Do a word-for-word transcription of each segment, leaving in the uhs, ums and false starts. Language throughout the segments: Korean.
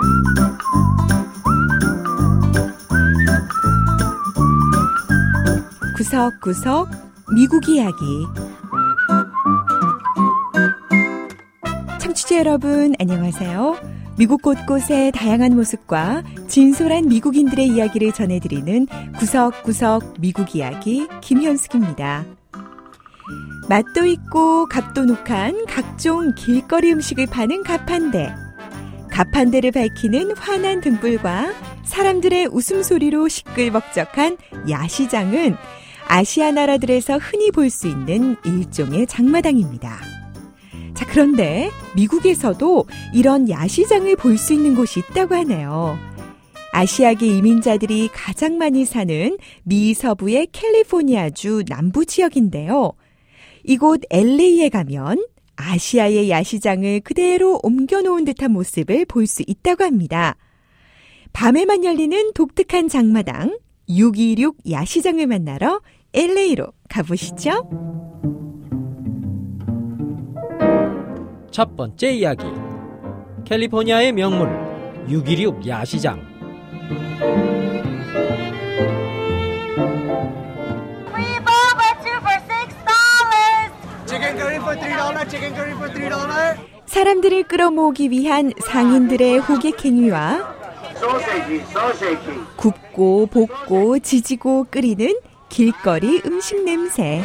구석구석 미국 이야기. 청취자 여러분 안녕하세요. 미국 곳곳의 다양한 모습과 진솔한 미국인들의 이야기를 전해드리는 구석구석 미국 이야기 김현숙입니다. 맛도 있고 값도 녹한 각종 길거리 음식을 파는 가판대. 가판대를 밝히는 환한 등불과 사람들의 웃음소리로 시끌벅적한 야시장은 아시아 나라들에서 흔히 볼 수 있는 일종의 장마당입니다. 자, 그런데 미국에서도 이런 야시장을 볼 수 있는 곳이 있다고 하네요. 아시아계 이민자들이 가장 많이 사는 미 서부의 캘리포니아주 남부 지역인데요. 이곳 엘에이에 가면 아시아의 야시장을 그대로 옮겨놓은 듯한 모습을 볼 수 있다고 합니다. 밤에만 열리는 독특한 장마당 육이육 야시장을 만나러 엘에이로 가보시죠. 첫 번째 이야기. 캘리포니아의 명물 육이육 야시장. Free boba two for six dollars. Chicken curry for three dollars. Chicken curry for three dollars. 사람들을 끌어모으기 위한 상인들의 호객 행위와 굽고 볶고 지지고 끓이는 길거리 음식 냄새.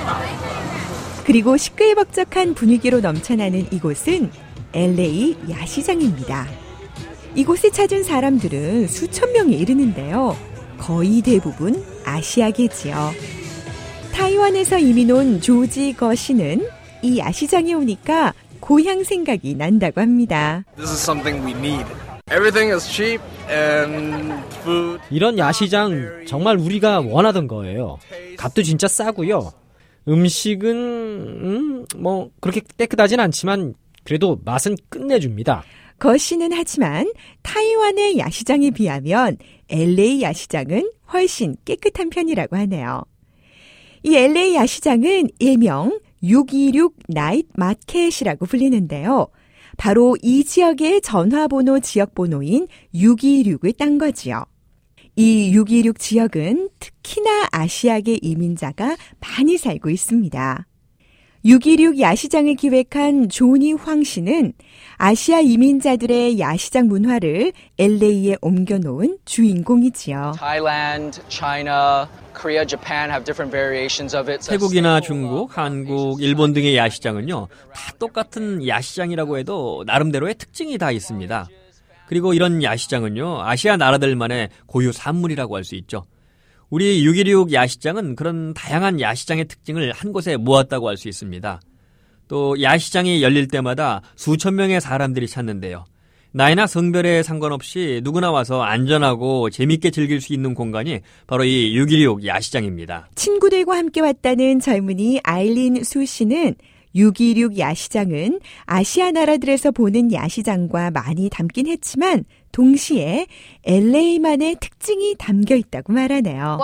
그리고 시끌벅적한 분위기로 넘쳐나는 이곳은 엘에이 야시장입니다. 이곳을 찾은 사람들은 수천 명에 이르는데요. 거의 대부분 아시아계지요. 타이완에서 이민 온 조지 거 씨는 이 야시장에 오니까 고향 생각이 난다고 합니다. This is something we need. Everything is cheap and food. 이런 야시장 정말 우리가 원하던 거예요. 값도 진짜 싸고요. 음식은 음, 뭐 그렇게 깨끗하진 않지만 그래도 맛은 끝내줍니다. 거 씨는 하지만 타이완의 야시장에 비하면 엘에이 야시장은 훨씬 깨끗한 편이라고 하네요. 이 엘에이 야시장은 일명 육이육 나이트 마켓이라고 불리는데요. 바로 이 지역의 전화번호 지역번호인 육이육을 딴 거지요. 이 육이육 지역은 특히나 아시아계 이민자가 많이 살고 있습니다. 육이육 야시장을 기획한 조니 황 씨는 아시아 이민자들의 야시장 문화를 엘에이에 옮겨놓은 주인공이지요. Thailand, China, Korea, Japan have different variations of it. 태국이나 중국, 한국, 일본 등의 야시장은요, 다 똑같은 야시장이라고 해도 나름대로의 특징이 다 있습니다. 그리고 이런 야시장은요, 아시아 나라들만의 고유 산물이라고 할 수 있죠. 우리 육이육 야시장은 그런 다양한 야시장의 특징을 한 곳에 모았다고 할 수 있습니다. 또 야시장이 열릴 때마다 수천 명의 사람들이 찾는데요. 나이나 성별에 상관없이 누구나 와서 안전하고 재밌게 즐길 수 있는 공간이 바로 이 육이육 야시장입니다. 친구들과 함께 왔다는 젊은이 아일린 수 씨는 육이육 야시장은 아시아 나라들에서 보는 야시장과 많이 닮긴 했지만 동시에 엘에이만의 특징이 담겨 있다고 말하네요.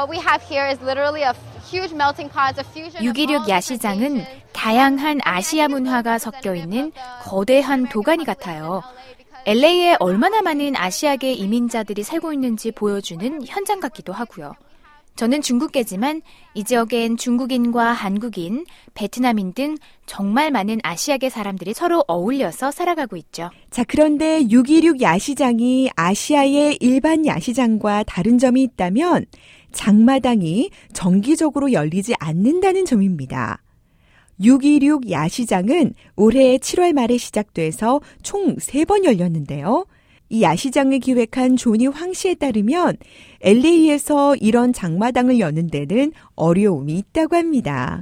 육이육 야시장은 다양한 아시아 문화가 섞여 있는 거대한 도가니 같아요. 엘에이에 얼마나 많은 아시아계 이민자들이 살고 있는지 보여주는 현장 같기도 하고요. 저는 중국계지만 이 지역엔 중국인과 한국인, 베트남인 등 정말 많은 아시아계 사람들이 서로 어울려서 살아가고 있죠. 자, 그런데 육이육 야시장이 아시아의 일반 야시장과 다른 점이 있다면 장마당이 정기적으로 열리지 않는다는 점입니다. 육이육 야시장은 올해 칠월 말에 시작돼서 총 세 번 열렸는데요. 이 야시장을 기획한 조니 황 씨에 따르면 엘에이에서 이런 장마당을 여는 데는 어려움이 있다고 합니다.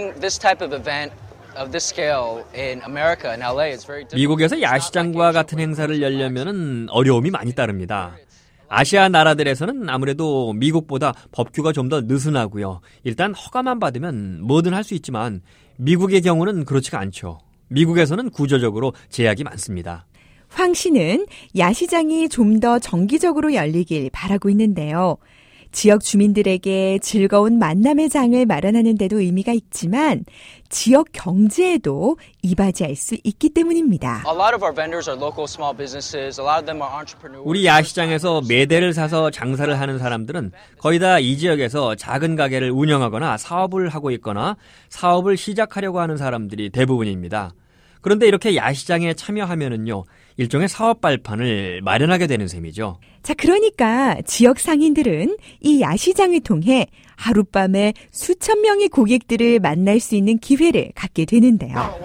미국에서 야시장과 같은 행사를 열려면 어려움이 많이 따릅니다. 아시아 나라들에서는 아무래도 미국보다 법규가 좀 더 느슨하고요. 일단 허가만 받으면 뭐든 할 수 있지만 미국의 경우는 그렇지가 않죠. 미국에서는 구조적으로 제약이 많습니다. 황 씨는 야시장이 좀 더 정기적으로 열리길 바라고 있는데요. 지역 주민들에게 즐거운 만남의 장을 마련하는 데도 의미가 있지만 지역 경제에도 이바지할 수 있기 때문입니다. A lot of our vendors are local small businesses. A lot of them are entrepreneurs. 우리 야시장에서 매대를 사서 장사를 하는 사람들은 거의 다 이 지역에서 작은 가게를 운영하거나 사업을 하고 있거나 사업을 시작하려고 하는 사람들이 대부분입니다. 그런데 이렇게 야시장에 참여하면은요, 일종의 사업 발판을 마련하게 되는 셈이죠. 자, 그러니까 지역 상인들은 이 야시장을 통해 하룻밤에 수천 명의 고객들을 만날 수 있는 기회를 갖게 되는데요.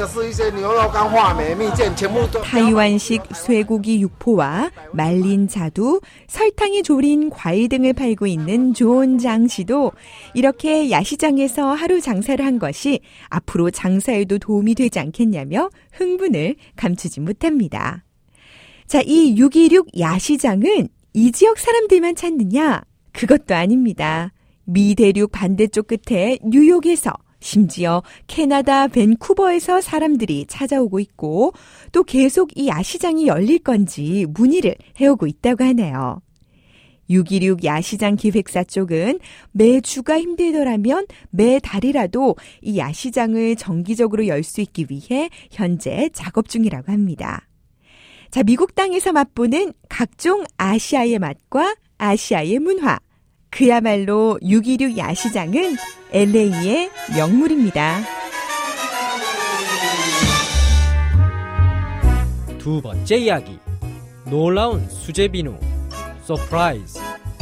타이완식 쇠고기 육포와 말린 자두, 설탕에 졸인 과일 등을 팔고 있는 조은장 씨도 이렇게 야시장에서 하루 장사를 한 것이 앞으로 장사에도 도움이 되지 않겠냐며 흥분을 감추지 못합니다. 자, 이 육이육 야시장은 이 지역 사람들만 찾느냐? 그것도 아닙니다. 미 대륙 반대쪽 끝에 뉴욕에서 심지어 캐나다 밴쿠버에서 사람들이 찾아오고 있고 또 계속 이 야시장이 열릴 건지 문의를 해오고 있다고 하네요. 육이육 야시장 기획사 쪽은 매주가 힘들더라면 매달이라도 이 야시장을 정기적으로 열 수 있기 위해 현재 작업 중이라고 합니다. 자, 미국 땅에서 맛보는 각종 아시아의 맛과 아시아의 문화. 그야말로 육이육 야시장은 엘에이의 명물입니다. 두 번째 이야기. 놀라운 수제 비누. 서프라이즈.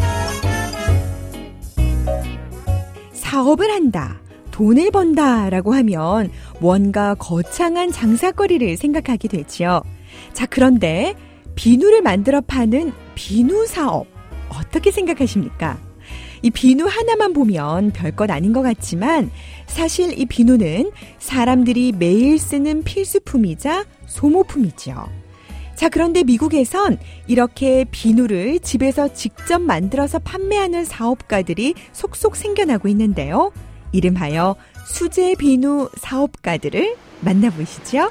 사업을 한다, 돈을 번다라고 하면 뭔가 거창한 장사거리를 생각하게 되지요. 자, 그런데 비누를 만들어 파는 비누 사업 어떻게 생각하십니까? 이 비누 하나만 보면 별것 아닌 것 같지만 사실 이 비누는 사람들이 매일 쓰는 필수품이자 소모품이죠. 자, 그런데 미국에선 이렇게 비누를 집에서 직접 만들어서 판매하는 사업가들이 속속 생겨나고 있는데요. 이름하여 수제 비누 사업가들을 만나보시죠.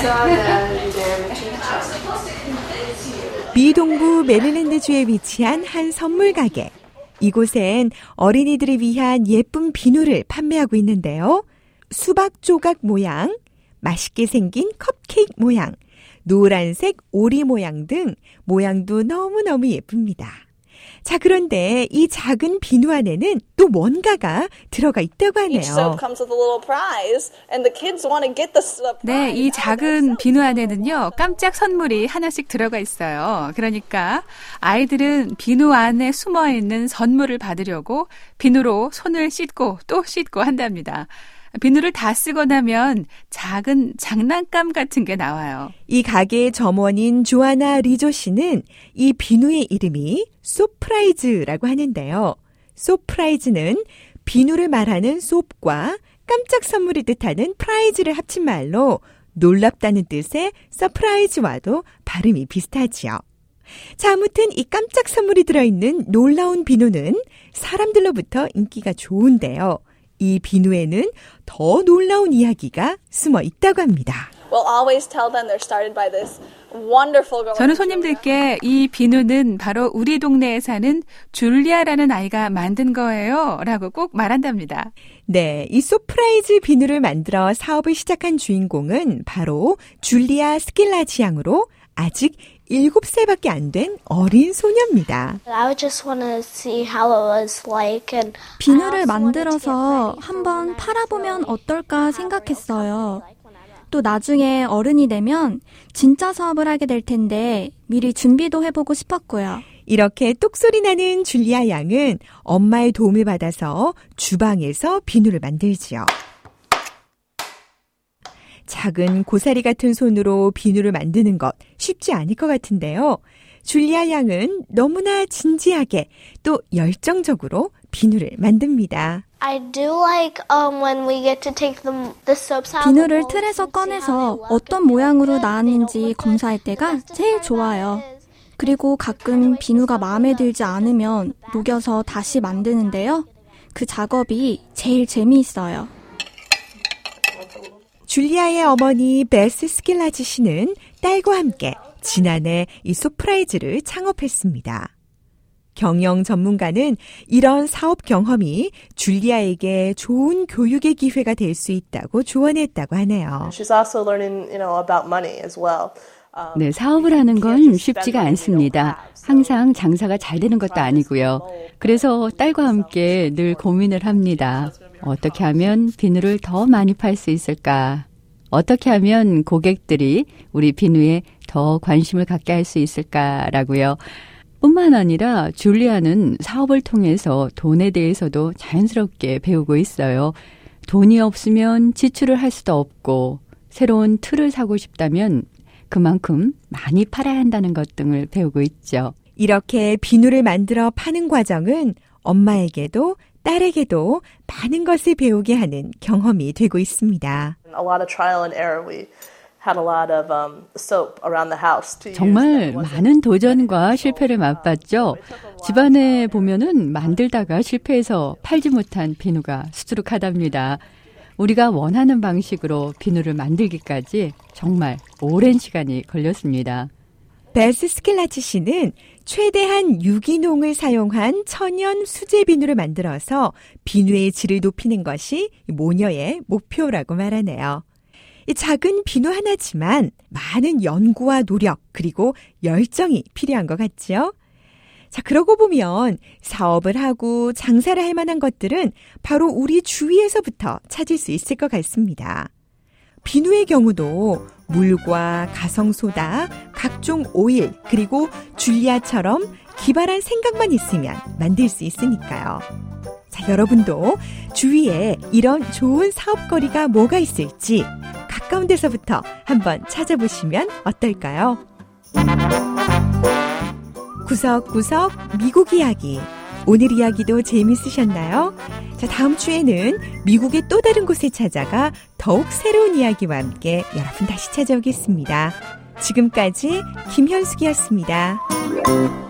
미 동부 메릴랜드주에 위치한 한 선물 가게. 이곳엔 어린이들을 위한 예쁜 비누를 판매하고 있는데요. 수박 조각 모양, 맛있게 생긴 컵케이크 모양, 노란색 오리 모양 등 모양도 너무너무 예쁩니다. 자, 그런데 이 작은 비누 안에는 또 뭔가가 들어가 있다고 하네요. 네, 이 작은 비누 안에는요, 깜짝 선물이 하나씩 들어가 있어요. 그러니까 아이들은 비누 안에 숨어있는 선물을 받으려고 비누로 손을 씻고 또 씻고 한답니다. 비누를 다 쓰고 나면 작은 장난감 같은 게 나와요. 이 가게의 점원인 조아나 리조 씨는 이 비누의 이름이 소프라이즈라고 하는데요. 소프라이즈는 비누를 말하는 소프과 깜짝 선물을 뜻하는 프라이즈를 합친 말로 놀랍다는 뜻의 서프라이즈와도 발음이 비슷하지요. 자, 아무튼 이 깜짝 선물이 들어있는 놀라운 비누는 사람들로부터 인기가 좋은데요. 이 비누에는 더 놀라운 이야기가 숨어 있다고 합니다. 저는 손님들께 이 비누는 바로 우리 동네에 사는 줄리아라는 아이가 만든 거예요 라고 꼭 말한답니다. 네, 이 소프라이즈 비누를 만들어 사업을 시작한 주인공은 바로 줄리아 스킬라지 양으로 아직 일곱 살밖에 안 된 어린 소녀입니다. 비누를 만들어서 한번 팔아보면 어떨까 생각했어요. 또 나중에 어른이 되면 진짜 사업을 하게 될 텐데 미리 준비도 해보고 싶었고요. 이렇게 똑소리 나는 줄리아 양은 엄마의 도움을 받아서 주방에서 비누를 만들지요. 작은 고사리 같은 손으로 비누를 만드는 것 쉽지 않을 것 같은데요. 줄리아 양은 너무나 진지하게 또 열정적으로 비누를 만듭니다. 비누를 틀에서 꺼내서 어떤 모양으로 나왔는지 검사할 때가 제일 좋아요. 그리고 가끔 비누가 마음에 들지 않으면 녹여서 다시 만드는데요. 그 작업이 제일 재미있어요. 줄리아의 어머니 베스 스킬라지 씨는 딸과 함께 지난해 이 소프라이즈를 창업했습니다. 경영 전문가는 이런 사업 경험이 줄리아에게 좋은 교육의 기회가 될 수 있다고 조언했다고 하네요. She's also learning, you know, about money as well. 네, 사업을 하는 건 쉽지가 않습니다. 항상 장사가 잘 되는 것도 아니고요. 그래서 딸과 함께 늘 고민을 합니다. 어떻게 하면 비누를 더 많이 팔 수 있을까? 어떻게 하면 고객들이 우리 비누에 더 관심을 갖게 할 수 있을까라고요. 뿐만 아니라 줄리아는 사업을 통해서 돈에 대해서도 자연스럽게 배우고 있어요. 돈이 없으면 지출을 할 수도 없고 새로운 틀을 사고 싶다면 그만큼 많이 팔아야 한다는 것 등을 배우고 있죠. 이렇게 비누를 만들어 파는 과정은 엄마에게도 딸에게도 많은 것을 배우게 하는 경험이 되고 있습니다. A lot of trial and error. We had a lot of um, soap around the house to use. 정말 많은 도전과 실패를 맛봤죠. 집안에 보면은 만들다가 실패해서 팔지 못한 비누가 수두룩하답니다. 우리가 원하는 방식으로 비누를 만들기까지 정말 오랜 시간이 걸렸습니다. 베스 스켈라치 씨는 최대한 유기농을 사용한 천연 수제 비누를 만들어서 비누의 질을 높이는 것이 모녀의 목표라고 말하네요. 이 작은 비누 하나지만 많은 연구와 노력 그리고 열정이 필요한 것 같죠? 자, 그러고 보면 사업을 하고 장사를 할 만한 것들은 바로 우리 주위에서부터 찾을 수 있을 것 같습니다. 비누의 경우도 물과 가성소다, 각종 오일, 그리고 줄리아처럼 기발한 생각만 있으면 만들 수 있으니까요. 자, 여러분도 주위에 이런 좋은 사업거리가 뭐가 있을지 가까운 데서부터 한번 찾아보시면 어떨까요? 구석구석 미국 이야기. 오늘 이야기도 재미있으셨나요? 자, 다음 주에는 미국의 또 다른 곳을 찾아가 더욱 새로운 이야기와 함께 여러분 다시 찾아오겠습니다. 지금까지 김현숙이었습니다.